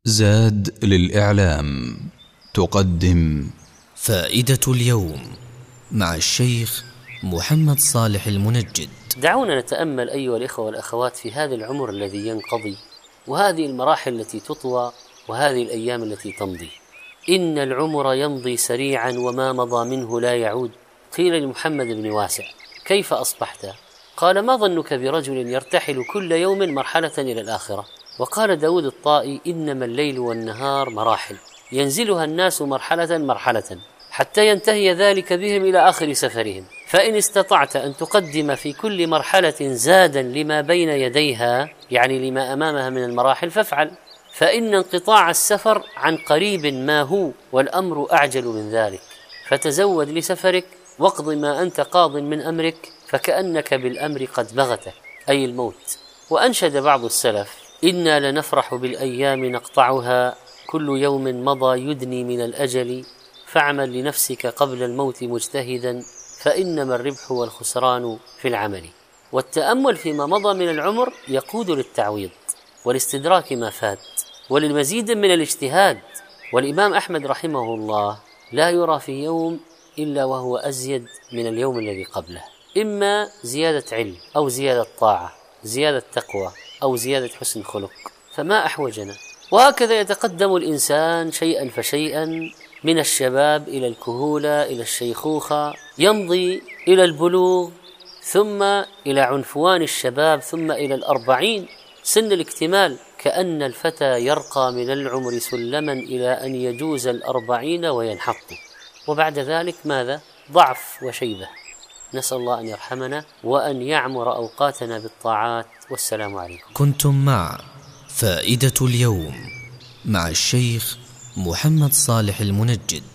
زاد للإعلام تقدم فائدة اليوم مع الشيخ محمد صالح المنجد. دعونا نتأمل أيها الإخوة والأخوات في هذا العمر الذي ينقضي، وهذه المراحل التي تطوى، وهذه الأيام التي تمضي. إن العمر يمضي سريعا وما مضى منه لا يعود. قيل لمحمد بن واسع: كيف أصبحت؟ قال: ما ظنك برجل يرتحل كل يوم مرحلة إلى الآخرة؟ وقال داود الطائي: إنما الليل والنهار مراحل ينزلها الناس مرحلة مرحلة حتى ينتهي ذلك بهم إلى آخر سفرهم، فإن استطعت أن تقدم في كل مرحلة زادا لما بين يديها، يعني لما أمامها من المراحل، فافعل، فإن انقطاع السفر عن قريب ما هو، والأمر أعجل من ذلك. فتزود لسفرك واقض ما أنت قاض من أمرك، فكأنك بالأمر قد بغته، أي الموت. وأنشد بعض السلف: إنا لنفرح بالأيام نقطعها، كل يوم مضى يدني من الأجل، فاعمل لنفسك قبل الموت مجتهدا، فإنما الربح والخسران في العمل. والتأمل فيما مضى من العمر يقود للتعويض والاستدراك ما فات وللمزيد من الاجتهاد. والإمام أحمد رحمه الله لا يرى في يوم إلا وهو أزيد من اليوم الذي قبله، إما زيادة علم أو زيادة طاعة، زيادة تقوى أو زيادة حسن خلق، فما أحوجنا. وهكذا يتقدم الإنسان شيئا فشيئا، من الشباب إلى الكهولة إلى الشيخوخة، يمضي إلى البلوغ، ثم إلى عنفوان الشباب، ثم إلى 40 سن الاكتمال. كأن الفتى يرقى من العمر سلما إلى أن يجوز 40 وينحط، وبعد ذلك ماذا؟ ضعف وشيبة. نسأل الله أن يرحمنا وأن يعمر أوقاتنا بالطاعات. والسلام عليكم. كنتم مع فائدة اليوم مع الشيخ محمد صالح المنجد.